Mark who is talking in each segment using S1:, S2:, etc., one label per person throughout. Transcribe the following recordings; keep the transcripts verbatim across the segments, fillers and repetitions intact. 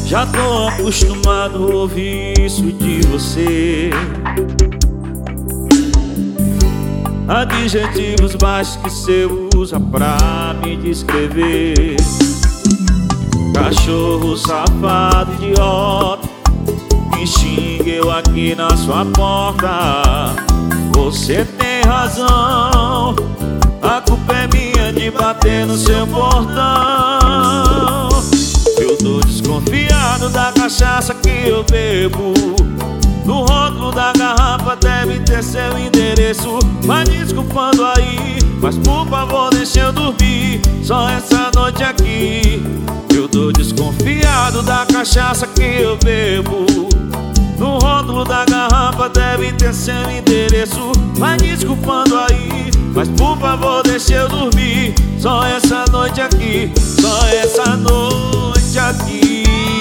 S1: Já tô acostumado a ouvir isso de você. Adjetivos baixos que cê usa pra me descrever. Cachorro safado, idiota, me xinga eu aqui na sua porta. Você tem razão, a culpa é minha de bater no seu portão. Eu tô desconfiado da cachaça que eu bebo. No rótulo da garrafa deve ter seu endereço. Vai desculpando aí, mas por favor deixa eu dormir só essa noite aqui. Eu tô desconfiado da cachaça que eu bebo. No rótulo da garrafa deve ter seu endereço. Vai desculpando aí, mas por favor deixa eu dormir só essa noite aqui, só essa noite aqui.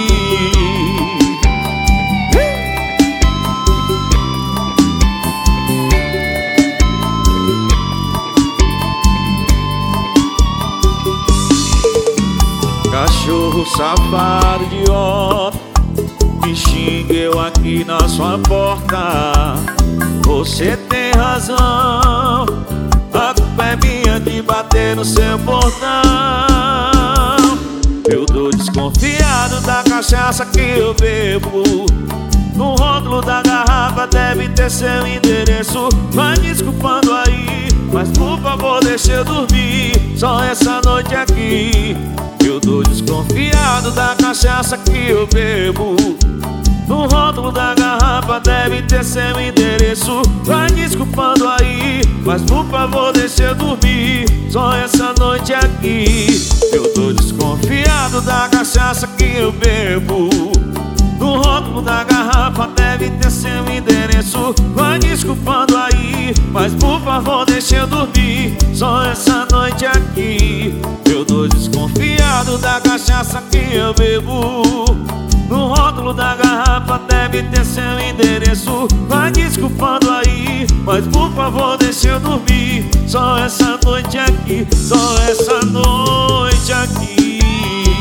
S1: Cachorro safado, idiota, me xinga eu aqui na sua porta. Você tem razão, a culpa é minha de bater no seu portão. Eu tô desconfiado da cachaça que eu bebo. No rótulo da garrafa deve ter seu endereço. Vai desculpando aí, mas por favor deixa eu dormir só essa noite aqui. Eu tô desconfiado da cachaça que eu bebo. No rótulo da garrafa deve ter seu endereço. Vai desculpando aí, mas por favor deixa eu dormir só essa noite aqui. Eu tô desconfiado da cachaça que eu bebo. No rótulo da garrafa deve ter seu endereço. Vai desculpando aí, mas por favor deixa eu dormir só essa noite aqui. Eu tô desconfiado da cachaça que eu bebo. No rótulo da garrafa deve ter seu endereço. Vai desculpando aí, mas por favor deixa eu dormir só essa noite aqui, só essa noite aqui.